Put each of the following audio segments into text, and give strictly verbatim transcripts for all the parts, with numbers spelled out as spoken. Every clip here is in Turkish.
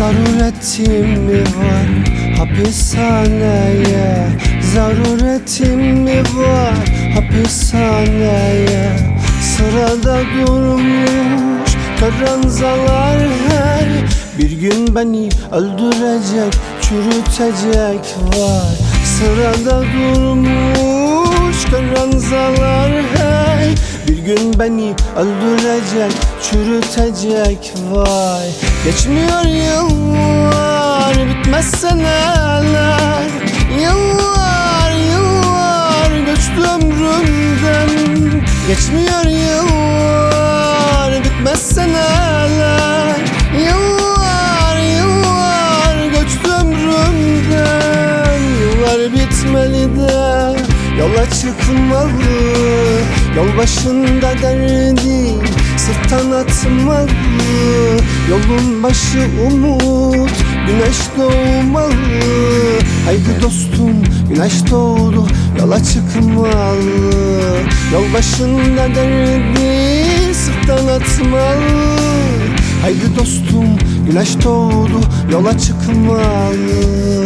Zaruretim mi var hapishaneye? Zaruretim mi var hapishaneye? Sırada durmuş karanzalar her bir gün beni öldürecek, çürütecek var. Sırada durmuş karanzalar her bir gün beni öldürecek, çürütecek vay. Geçmiyor yıllar, bitmez seneler, yıllar yıllar göçtü ömrümden. Geçmiyor yıllar, bitmez seneler, yıllar yıllar göçtü ömrümden. Yıllar bitmeli de yola çıkmalı, yol başında derdi sırttan atmalı. Yolun başı umut, güneş doğmalı. Haydi dostum, güneş doğdu, yola çıkmalı. Yol başında derdi sırttan atmalı. Haydi dostum, güneş doğdu, yola çıkmalı.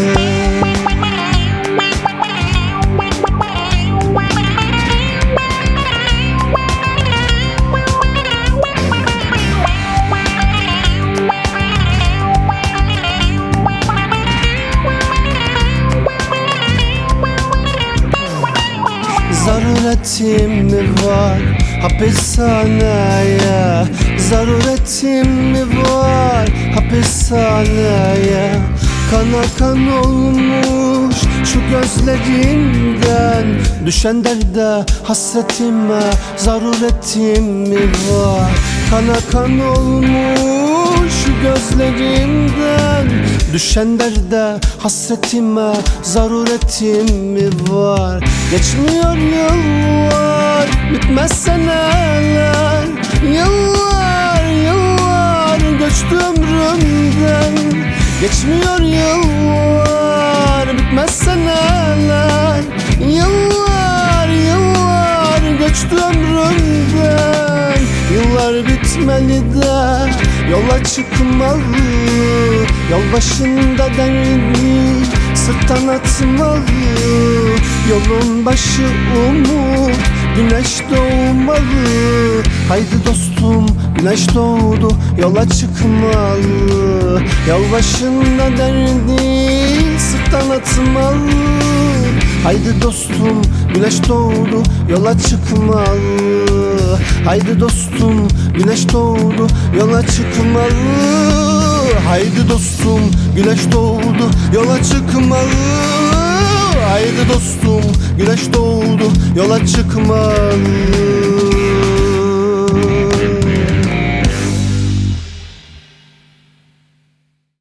Zaruretim mi var hapishaneye? Zaruretim mi var hapishaneye? Kana kan olmuş şu gözlerimden, düşen derde hasretime zaruretim mi var? Kana kan olmuş şu gözlerimden, düşen derde hasretime zaruretim mi var? Geçmiyor yıllar, bitmez seneler, yıllar yıllar göçtü ömrümden. Geçmiyor yıllar, bitmez seneler, yıllar yıllar göçtü ömrümden. Yıllar bitmeli de yola çıkmalı, yol başında derdi sırttan atmalı. Yolun başı umut, güneş doğmalı. Haydi dostum, güneş doğdu, yola çıkmalı. Yol başında derdi sırttan atmalı. Haydi dostum, güneş doğdu, yola çıkmalı. Haydi dostum, güneş doğdu, yola çıkmalı. Haydi dostum, güneş doğdu, yola çıkmalı. Haydi dostum, güneş doğdu, yola çıkmalı.